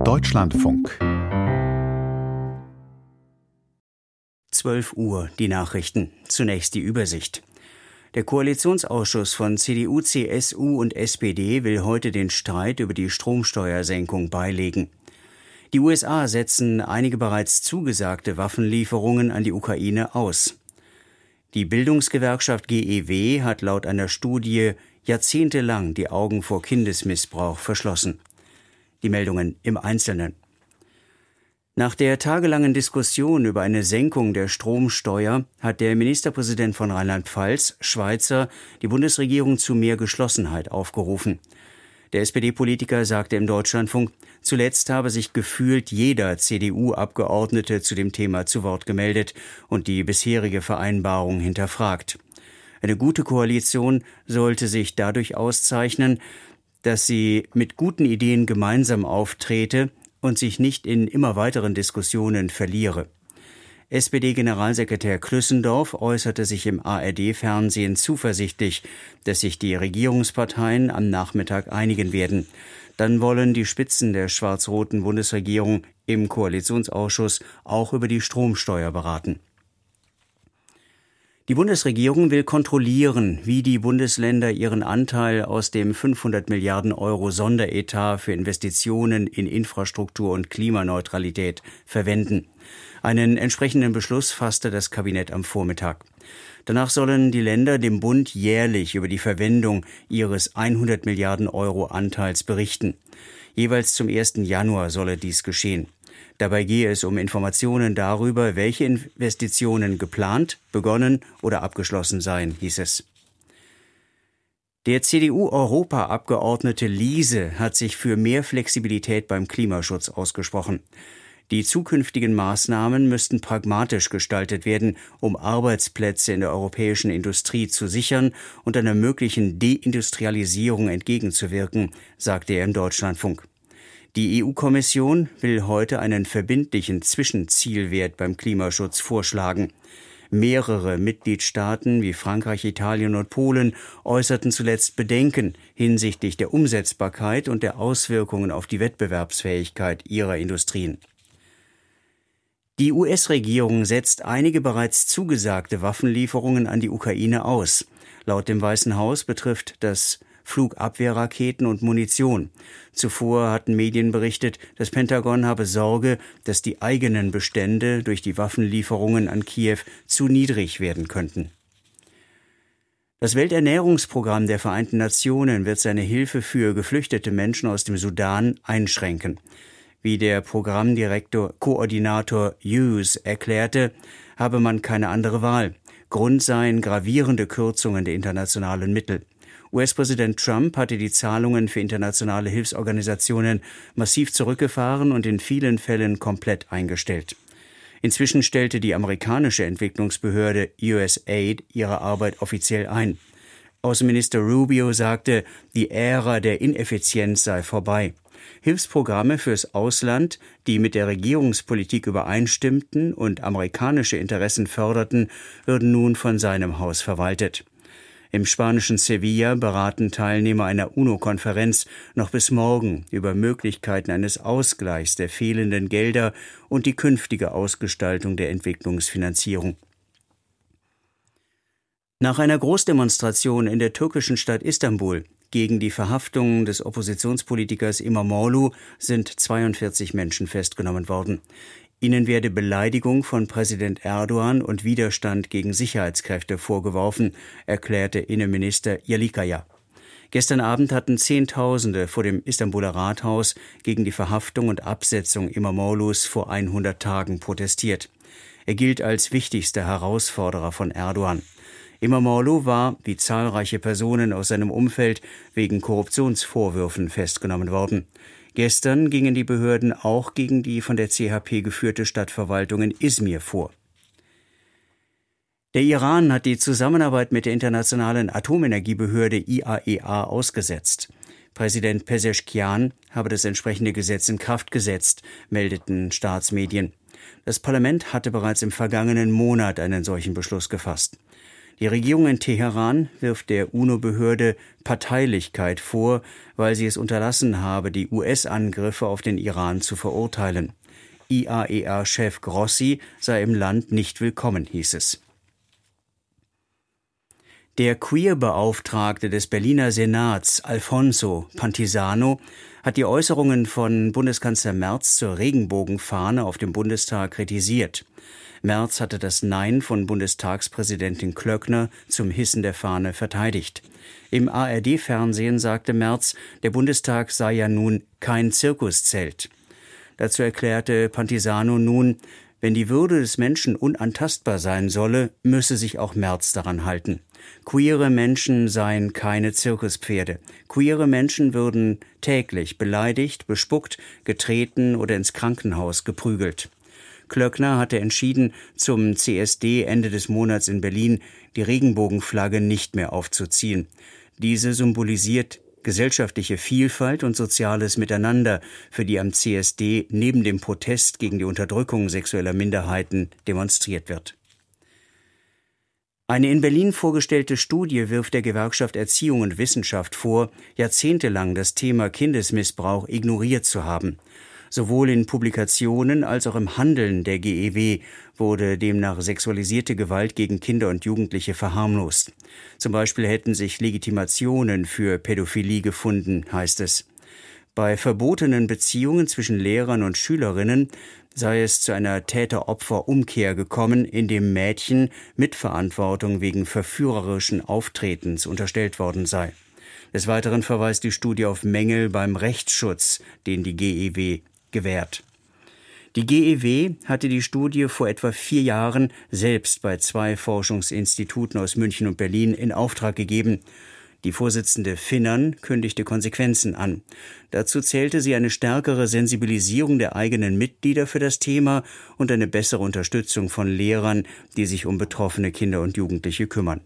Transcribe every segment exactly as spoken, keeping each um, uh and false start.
Deutschlandfunk. zwölf Uhr, die Nachrichten. Zunächst die Übersicht. Der Koalitionsausschuss von C D U, C S U und S P D will heute den Streit über die Stromsteuersenkung beilegen. Die U S A setzen einige bereits zugesagte Waffenlieferungen an die Ukraine aus. Die Bildungsgewerkschaft G E W hat laut einer Studie jahrzehntelang die Augen vor Kindesmissbrauch verschlossen. Die Meldungen im Einzelnen. Nach der tagelangen Diskussion über eine Senkung der Stromsteuer hat der Ministerpräsident von Rheinland-Pfalz, Schweizer, die Bundesregierung zu mehr Geschlossenheit aufgerufen. Der S P D-Politiker sagte im Deutschlandfunk, zuletzt habe sich gefühlt jeder C D U-Abgeordnete zu dem Thema zu Wort gemeldet und die bisherige Vereinbarung hinterfragt. Eine gute Koalition sollte sich dadurch auszeichnen, dass sie mit guten Ideen gemeinsam auftrete und sich nicht in immer weiteren Diskussionen verliere. S P D-Generalsekretär Klüssendorf äußerte sich im A R D-Fernsehen zuversichtlich, dass sich die Regierungsparteien am Nachmittag einigen werden. Dann wollen die Spitzen der schwarz-roten Bundesregierung im Koalitionsausschuss auch über die Stromsteuer beraten. Die Bundesregierung will kontrollieren, wie die Bundesländer ihren Anteil aus dem fünfhundert Milliarden Euro Sonderetat für Investitionen in Infrastruktur und Klimaneutralität verwenden. Einen entsprechenden Beschluss fasste das Kabinett am Vormittag. Danach sollen die Länder dem Bund jährlich über die Verwendung ihres hundert Milliarden Euro Anteils berichten. Jeweils zum ersten Januar solle dies geschehen. Dabei gehe es um Informationen darüber, welche Investitionen geplant, begonnen oder abgeschlossen seien, hieß es. Der C D U-Europa-Abgeordnete Liese hat sich für mehr Flexibilität beim Klimaschutz ausgesprochen. Die zukünftigen Maßnahmen müssten pragmatisch gestaltet werden, um Arbeitsplätze in der europäischen Industrie zu sichern und einer möglichen Deindustrialisierung entgegenzuwirken, sagte er im Deutschlandfunk. Die E U-Kommission will heute einen verbindlichen Zwischenzielwert beim Klimaschutz vorschlagen. Mehrere Mitgliedstaaten wie Frankreich, Italien und Polen äußerten zuletzt Bedenken hinsichtlich der Umsetzbarkeit und der Auswirkungen auf die Wettbewerbsfähigkeit ihrer Industrien. Die U S-Regierung setzt einige bereits zugesagte Waffenlieferungen an die Ukraine aus. Laut dem Weißen Haus betrifft das Flugabwehrraketen und Munition. Zuvor hatten Medien berichtet, das Pentagon habe Sorge, dass die eigenen Bestände durch die Waffenlieferungen an Kiew zu niedrig werden könnten. Das Welternährungsprogramm der Vereinten Nationen wird seine Hilfe für geflüchtete Menschen aus dem Sudan einschränken. Wie der Programmdirektor, Koordinator Hughes erklärte, habe man keine andere Wahl. Grund seien gravierende Kürzungen der internationalen Mittel. U S-Präsident Trump hatte die Zahlungen für internationale Hilfsorganisationen massiv zurückgefahren und in vielen Fällen komplett eingestellt. Inzwischen stellte die amerikanische Entwicklungsbehörde U S A I D ihre Arbeit offiziell ein. Außenminister Rubio sagte, die Ära der Ineffizienz sei vorbei. Hilfsprogramme fürs Ausland, die mit der Regierungspolitik übereinstimmten und amerikanische Interessen förderten, würden nun von seinem Haus verwaltet. Im spanischen Sevilla beraten Teilnehmer einer UNO-Konferenz noch bis morgen über Möglichkeiten eines Ausgleichs der fehlenden Gelder und die künftige Ausgestaltung der Entwicklungsfinanzierung. Nach einer Großdemonstration in der türkischen Stadt Istanbul gegen die Verhaftung des Oppositionspolitikers İmamoğlu sind zweiundvierzig Menschen festgenommen worden. Ihnen werde Beleidigung von Präsident Erdogan und Widerstand gegen Sicherheitskräfte vorgeworfen, erklärte Innenminister Yalikaya. Gestern Abend hatten Zehntausende vor dem Istanbuler Rathaus gegen die Verhaftung und Absetzung İmamoğlu's vor hundert Tagen protestiert. Er gilt als wichtigster Herausforderer von Erdogan. İmamoğlu war, wie zahlreiche Personen aus seinem Umfeld, wegen Korruptionsvorwürfen festgenommen worden. Gestern gingen die Behörden auch gegen die von der C H P geführte Stadtverwaltung in Izmir vor. Der Iran hat die Zusammenarbeit mit der Internationalen Atomenergiebehörde I A E A ausgesetzt. Präsident Pezeshkian habe das entsprechende Gesetz in Kraft gesetzt, meldeten Staatsmedien. Das Parlament hatte bereits im vergangenen Monat einen solchen Beschluss gefasst. Die Regierung in Teheran wirft der UNO-Behörde Parteilichkeit vor, weil sie es unterlassen habe, die U S-Angriffe auf den Iran zu verurteilen. I A E A-Chef Grossi sei im Land nicht willkommen, hieß es. Der Queer-Beauftragte des Berliner Senats, Alfonso Pantisano, hat die Äußerungen von Bundeskanzler Merz zur Regenbogenfahne auf dem Bundestag kritisiert. Merz hatte das Nein von Bundestagspräsidentin Klöckner zum Hissen der Fahne verteidigt. Im A R D-Fernsehen sagte Merz, der Bundestag sei ja nun kein Zirkuszelt. Dazu erklärte Pantisano nun, wenn die Würde des Menschen unantastbar sein solle, müsse sich auch Merz daran halten. Queere Menschen seien keine Zirkuspferde. Queere Menschen würden täglich beleidigt, bespuckt, getreten oder ins Krankenhaus geprügelt. Klöckner hatte entschieden, zum C S D Ende des Monats in Berlin die Regenbogenflagge nicht mehr aufzuziehen. Diese symbolisiert gesellschaftliche Vielfalt und soziales Miteinander, für die am C S D neben dem Protest gegen die Unterdrückung sexueller Minderheiten demonstriert wird. Eine in Berlin vorgestellte Studie wirft der Gewerkschaft Erziehung und Wissenschaft vor, jahrzehntelang das Thema Kindesmissbrauch ignoriert zu haben. Sowohl in Publikationen als auch im Handeln der G E W wurde demnach sexualisierte Gewalt gegen Kinder und Jugendliche verharmlost. Zum Beispiel hätten sich Legitimationen für Pädophilie gefunden, heißt es. Bei verbotenen Beziehungen zwischen Lehrern und Schülerinnen sei es zu einer Täter-Opfer-Umkehr gekommen, indem Mädchen Mitverantwortung wegen verführerischen Auftretens unterstellt worden sei. Des Weiteren verweist die Studie auf Mängel beim Rechtsschutz, den die G E W gewährt. Die G E W hatte die Studie vor etwa vier Jahren selbst bei zwei Forschungsinstituten aus München und Berlin in Auftrag gegeben. Die Vorsitzende Finnern kündigte Konsequenzen an. Dazu zählte sie eine stärkere Sensibilisierung der eigenen Mitglieder für das Thema und eine bessere Unterstützung von Lehrern, die sich um betroffene Kinder und Jugendliche kümmern.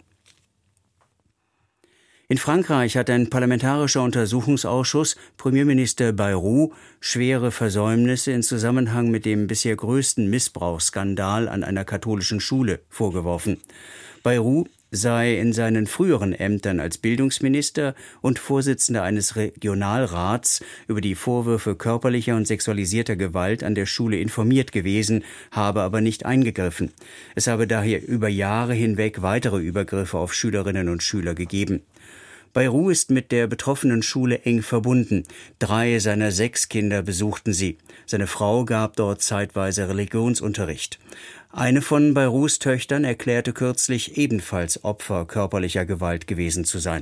In Frankreich hat ein parlamentarischer Untersuchungsausschuss Premierminister Bayrou schwere Versäumnisse in Zusammenhang mit dem bisher größten Missbrauchsskandal an einer katholischen Schule vorgeworfen. Bayrou sei in seinen früheren Ämtern als Bildungsminister und Vorsitzender eines Regionalrats über die Vorwürfe körperlicher und sexualisierter Gewalt an der Schule informiert gewesen, habe aber nicht eingegriffen. Es habe daher über Jahre hinweg weitere Übergriffe auf Schülerinnen und Schüler gegeben. Bayrou ist mit der betroffenen Schule eng verbunden. Drei seiner sechs Kinder besuchten sie. Seine Frau gab dort zeitweise Religionsunterricht. Eine von Bayrous Töchtern erklärte kürzlich, ebenfalls Opfer körperlicher Gewalt gewesen zu sein.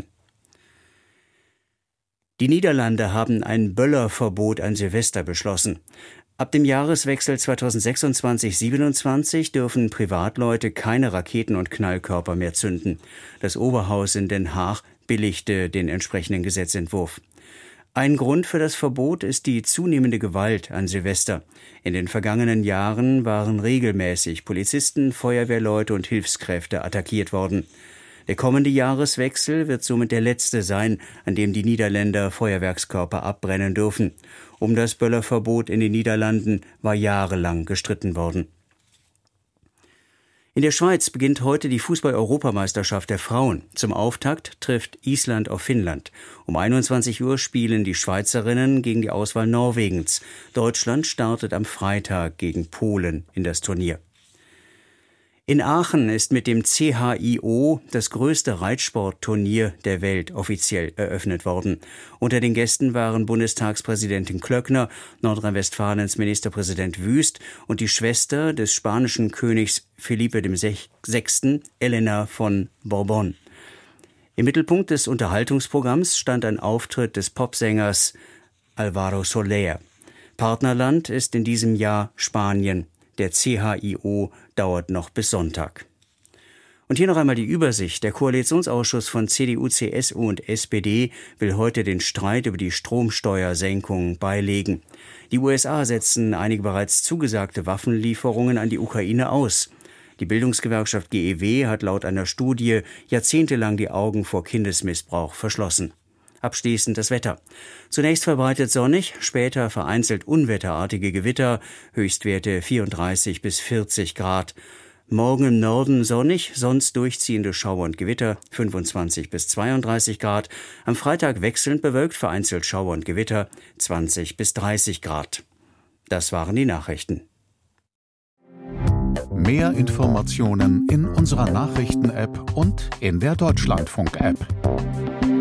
Die Niederlande haben ein Böllerverbot an Silvester beschlossen. Ab dem Jahreswechsel zweitausendsechsundzwanzig siebenundzwanzig dürfen Privatleute keine Raketen und Knallkörper mehr zünden. Das Oberhaus in Den Haag billigte den entsprechenden Gesetzentwurf. Ein Grund für das Verbot ist die zunehmende Gewalt an Silvester. In den vergangenen Jahren waren regelmäßig Polizisten, Feuerwehrleute und Hilfskräfte attackiert worden. Der kommende Jahreswechsel wird somit der letzte sein, an dem die Niederländer Feuerwerkskörper abbrennen dürfen. Um das Böllerverbot in den Niederlanden war jahrelang gestritten worden. In der Schweiz beginnt heute die Fußball-Europameisterschaft der Frauen. Zum Auftakt trifft Island auf Finnland. Um einundzwanzig Uhr spielen die Schweizerinnen gegen die Auswahl Norwegens. Deutschland startet am Freitag gegen Polen in das Turnier. In Aachen ist mit dem C H I O das größte Reitsportturnier der Welt offiziell eröffnet worden. Unter den Gästen waren Bundestagspräsidentin Klöckner, Nordrhein-Westfalens Ministerpräsident Wüst und die Schwester des spanischen Königs Felipe der Sechste, Elena von Bourbon. Im Mittelpunkt des Unterhaltungsprogramms stand ein Auftritt des Popsängers Álvaro Soler. Partnerland ist in diesem Jahr Spanien. Der C H I O dauert noch bis Sonntag. Und hier noch einmal die Übersicht. Der Koalitionsausschuss von C D U, C S U und S P D will heute den Streit über die Stromsteuersenkung beilegen. Die U S A setzen einige bereits zugesagte Waffenlieferungen an die Ukraine aus. Die Bildungsgewerkschaft G E W hat laut einer Studie jahrzehntelang die Augen vor Kindesmissbrauch verschlossen. Abschließend das Wetter. Zunächst verbreitet sonnig, später vereinzelt unwetterartige Gewitter, Höchstwerte vierunddreißig bis vierzig Grad. Morgen im Norden sonnig, sonst durchziehende Schauer und Gewitter, fünfundzwanzig bis zweiunddreißig Grad. Am Freitag wechselnd bewölkt, vereinzelt Schauer und Gewitter, zwanzig bis dreißig Grad. Das waren die Nachrichten. Mehr Informationen in unserer Nachrichten-App und in der Deutschlandfunk-App.